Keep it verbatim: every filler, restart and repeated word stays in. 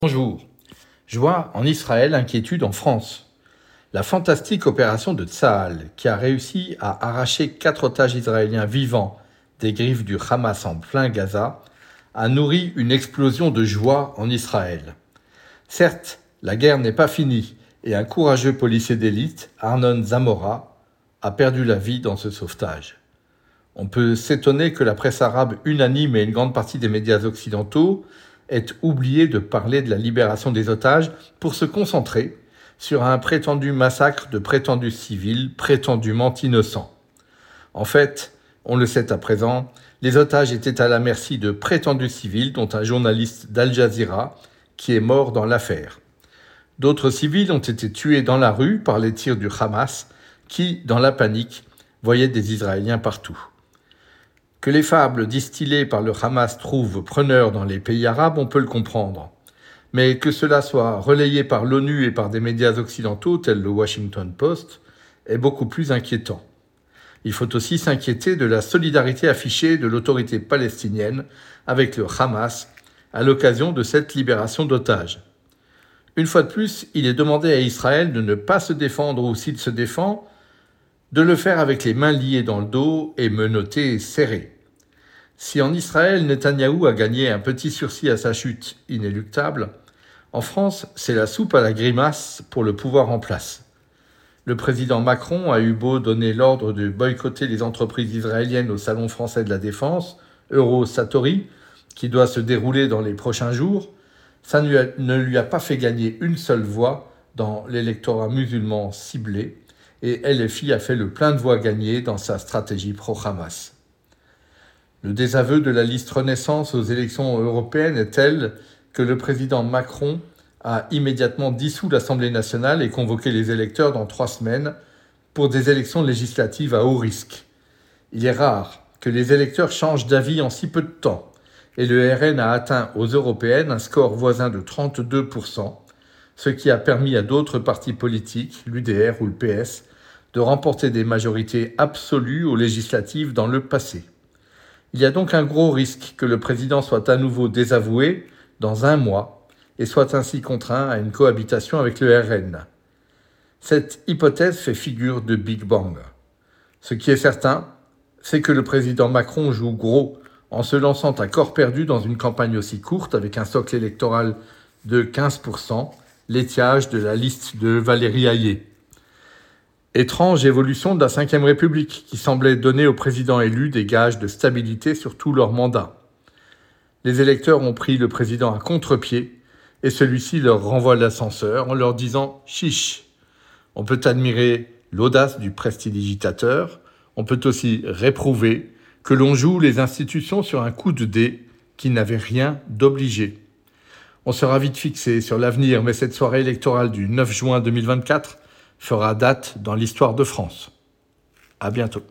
Bonjour. Joie en Israël, inquiétude en France. La fantastique opération de Tsahal, qui a réussi à arracher quatre otages israéliens vivants des griffes du Hamas en plein Gaza, a nourri une explosion de joie en Israël. Certes, la guerre n'est pas finie et un courageux policier d'élite, Arnon Zamora, a perdu la vie dans ce sauvetage. On peut s'étonner que la presse arabe unanime et une grande partie des médias occidentaux aient oublié de parler de la libération des otages pour se concentrer sur un prétendu massacre de prétendus civils prétendument innocents. En fait, on le sait à présent, les otages étaient à la merci de prétendus civils, dont un journaliste d'Al Jazeera qui est mort dans l'affaire. D'autres civils ont été tués dans la rue par les tirs du Hamas qui, dans la panique, voyaient des Israéliens partout. Que les fables distillées par le Hamas trouvent preneurs dans les pays arabes, on peut le comprendre. Mais que cela soit relayé par l'ONU et par des médias occidentaux tels le Washington Post est beaucoup plus inquiétant. Il faut aussi s'inquiéter de la solidarité affichée de l'autorité palestinienne avec le Hamas à l'occasion de cette libération d'otages. Une fois de plus, il est demandé à Israël de ne pas se défendre ou s'il se défend, de le faire avec les mains liées dans le dos et menottées serrées. Si en Israël, Netanyahou a gagné un petit sursis à sa chute inéluctable, en France, c'est la soupe à la grimace pour le pouvoir en place. Le président Macron a eu beau donner l'ordre de boycotter les entreprises israéliennes au Salon français de la Défense, Euro-Satori, qui doit se dérouler dans les prochains jours, ça ne lui a pas fait gagner une seule voix dans l'électorat musulman ciblé, et L F I a fait le plein de voix gagnées dans sa stratégie pro-Hamas. Le désaveu de la liste Renaissance aux élections européennes est tel que le président Macron a immédiatement dissous l'Assemblée nationale et convoqué les électeurs dans trois semaines pour des élections législatives à haut risque. Il est rare que les électeurs changent d'avis en si peu de temps, et le R N a atteint aux européennes un score voisin de trente-deux pour cent, ce qui a permis à d'autres partis politiques, l'U D R ou le P S, de remporter des majorités absolues aux législatives dans le passé. Il y a donc un gros risque que le président soit à nouveau désavoué dans un mois et soit ainsi contraint à une cohabitation avec le R N. Cette hypothèse fait figure de Big Bang. Ce qui est certain, c'est que le président Macron joue gros en se lançant à corps perdu dans une campagne aussi courte avec un socle électoral de quinze pour cent, l'étiage de la liste de Valérie Hayé. Étrange évolution de la cinquième République, qui semblait donner aux présidents élus des gages de stabilité sur tout leur mandat. Les électeurs ont pris le président à contre-pied, et celui-ci leur renvoie l'ascenseur en leur disant « chiche ». On peut admirer l'audace du prestidigitateur, on peut aussi réprouver que l'on joue les institutions sur un coup de dé qui n'avait rien d'obligé. On sera vite fixé sur l'avenir, mais cette soirée électorale du neuf juin deux mille vingt-quatre fera date dans l'histoire de France. À bientôt.